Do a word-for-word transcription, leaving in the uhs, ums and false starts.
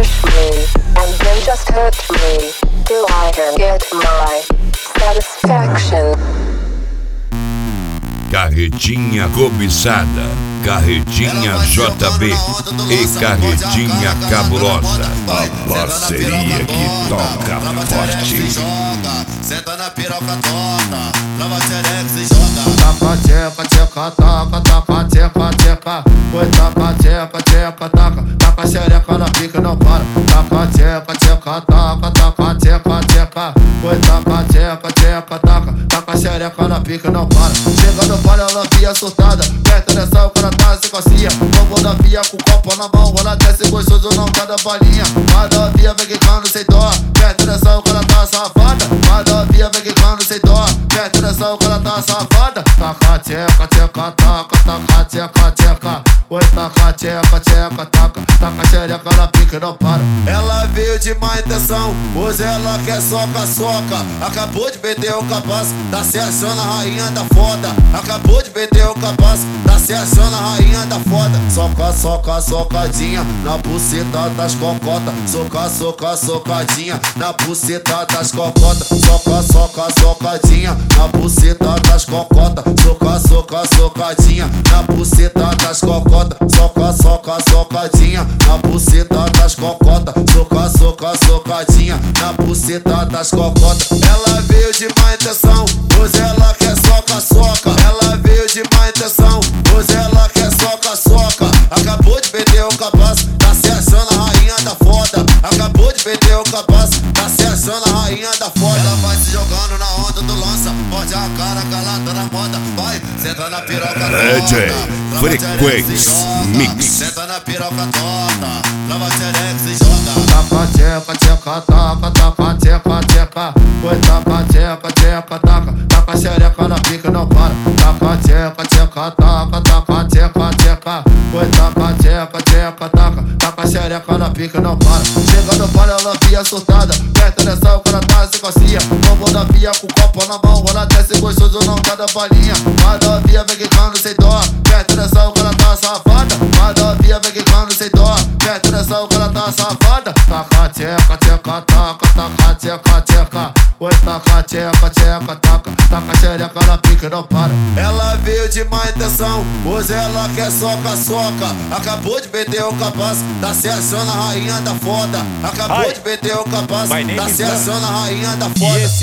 push me, and then just hurt me, till I can get my satisfaction. Carretinha cobiçada, carretinha J B e carretinha cabulosa. A parceria que toca forte. Senta na piroca, toca, trava xerex e joga. Taca, tcheca, tcheca, taca, taca, tcheca, tcheca. Oi, taca, tcheca, tcheca, taca, taca xereca na pica, não para. Taca, tcheca, tcheca, taca, taca, tcheca, tcheca. Oi, taca, tcheca, tcheca, taca, taca xereca na pica, não para. Chega no palha, ela via assustada. Perto dessa, o cara tá sem calcinha. Vamos da via com o copo na mão. Ela desce gostoso, não cada balinha. Cada via vem quicando sem dó. Perto dessa, o cara tá safada. Cada via vem quicando sem dó. Perto dessa, o cara tá safada. Taca, tcheca, tcheca, taca, taca, tcheca, tcheca. Oi, taca, tcheca, tcheca, taca, taca xereca na pica, não para. Ela veio de má intenção, hoje ela quer soca, soca. Acabou de perder o capaz, tá se achando a rainha da foda. Acabou de perder o capaz, tá se achando a rainha da foda. Soca, soca, socadinha na buceta das cocotas. Soca, soca, socadinha na buceta das cocotas. Soca, soca, socadinha na buceta das cocotas. Soca, soca, socadinha na buceta das cocotas. Soca, soca, socadinha na buceta das cocotas. Soca, soca, socadinha na buceta das cocotas. Ela veio de má intenção, hoje ela quer soca, soca. Ela veio de má intenção, hoje ela quer soca, soca. Acabou de perder o capaz, tá se achando a rainha da foda. Acabou de perder o capaz, tá se achando a rainha da foda. Ela vai se jogando na onda do lança, morde a cara, calada na moda. Vai, senta na piroca, D J Frequência Mix. Senta na piroca, toca, trava xerex e joga. Taca, tcheca, tcheca, taca, taca, tcheca, tcheca. Oi, taca, tcheca, tcheca, taca, taca xereca na pica, não para. Taca, tcheca, tcheca, taca, taca, tcheca, tcheca. Oi, taca, tcheca, tcheca, taca, taca xereca na pica, não para. Chega no palha, ela via assustada. Perto dessa, o cara tá sem calcinha. Vamos da via com o copo na mão. Ela desce gostoso, não cada balinha. Cada via vem quicando sem dó. Perto dessa, o cara tá safada. Cada via vem quicando sem dó. Perto dessa, o cara tá safada. Taca, tcheca, tcheca, taca, taca, tcheca, tcheca. Oi, taca, tcheca, tcheca, taca, taca xereca na pica, não para. Ela veio de má intenção, hoje ela quer soca, soca. Acabou de perder o capaz, tá se achando a rainha da foda. Acabou Ai. de perder o capaz, My name tá is se Lan. achando a rainha da foda.